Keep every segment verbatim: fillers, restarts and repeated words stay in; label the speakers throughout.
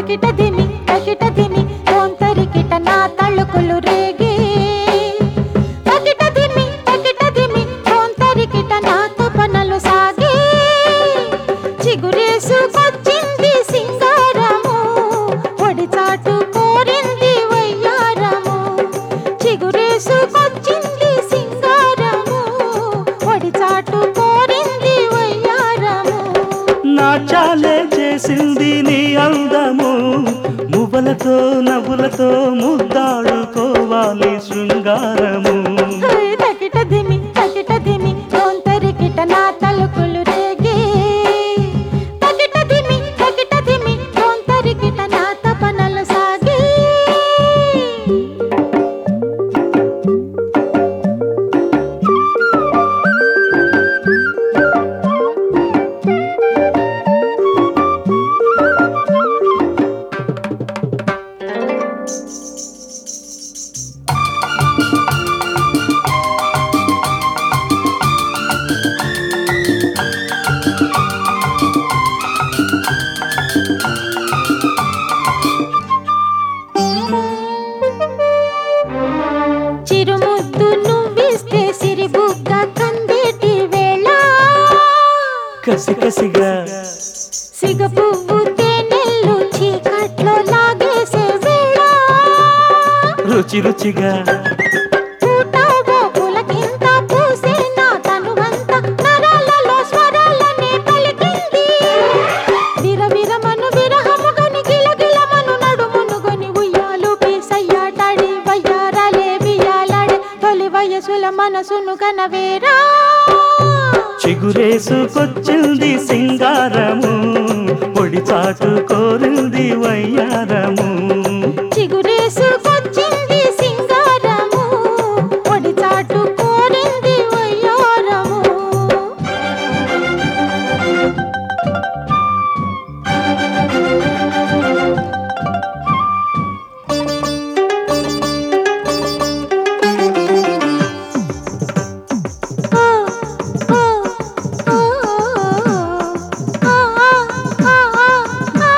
Speaker 1: తకిటదిమి తకిటదిమి తోంతరికిట నా తళుకులు రేగి తకిటదిమి తకిటదిమి తోంతరికిట నా తపనలు సాగి చిగురేసుకొచ్చింది సింగారము ఒడి చాటు కోరింది వయ్యారము చిగురేసుకొచ్చింది సింగారము ఒడి చాటు కోరింది వయ్యారము
Speaker 2: నాట్యాలే చేసింది నీ అందము మువ్వలతో నవ్వులతో ముద్దాడుకోవాలి శృంగారము
Speaker 1: తకిటదిమి తకిటదిమి తోంతరికిట నా తలుకులు రేగి తకిటదిమి తకిటదిమి తోంతరికిట నా తపనలు సాగి చిరుముద్దు నువ్విస్తే సిరిబుగ్గ కందేటి వేళ
Speaker 2: కసి కసిగా
Speaker 1: సిగ పువ్వు తేనెల్లు చీకట్లో లాగేసే వేళ
Speaker 2: రుచి రుచిగా
Speaker 1: పూటావో పులకింత పూసే నా తనువంత నరాలలో స్వరాలనే పలికింది విరవిరమను విరహముగని గిలగిలమను నడుమునుగొని ఉయ్యాలు పీసయ్యాటాడి వయ్యారాలే బియ్యాలాడే తొలి వయసుల మనసును కనవేరా
Speaker 2: చిగురేసుకొచ్చింది సింగారము పొడి చాటు కోరింది వయ్యారము
Speaker 1: చిగురేసుకొచ్చింది సింగారము ఒడి చాటు కోరింది వయ్యారము ఓ ఓ ఓ ఆ ఆ ఆ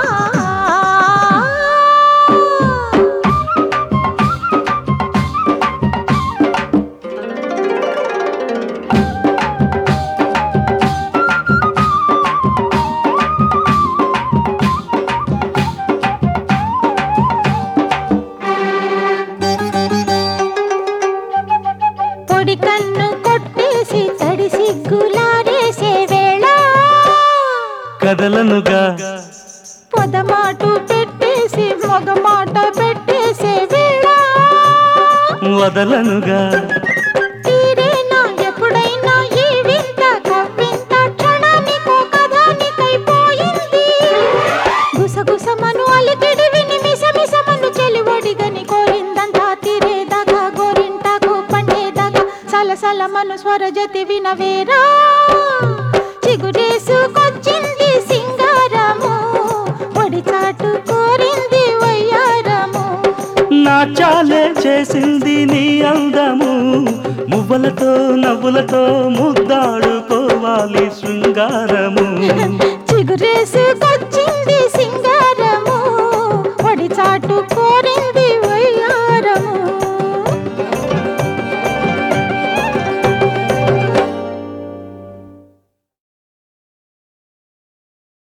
Speaker 1: పొడి కన్ను కొట్టేసి తడి సిగ్గులారేసే వేళ
Speaker 2: కదలనుగా
Speaker 1: పొదమాటు పెట్టేసి మొగమాట పెట్టేసే వేళ
Speaker 2: వదలనుగా
Speaker 1: తీరేనా ఎప్పుడైనా ఈ వింత కవ్వింత క్షణానికో కథానికైపోయింది గుసగుసమను అలికిడి విని మిసమిసమను చెలివడిగని కోరిందంతా తీరేదాకా గోరింటాకు పండేదాకా సలసలమను స్వరజతి వినవేరా చిగురేసుకొచ్చింది సింగారము ఒడి చాటు కోరింది వయ్యారము
Speaker 2: నాట్యాలే చేసింది నీ అందము మువ్వలతో నవ్వులతో ముద్దాడుకోవాలి శృంగారము
Speaker 1: చిగురేసు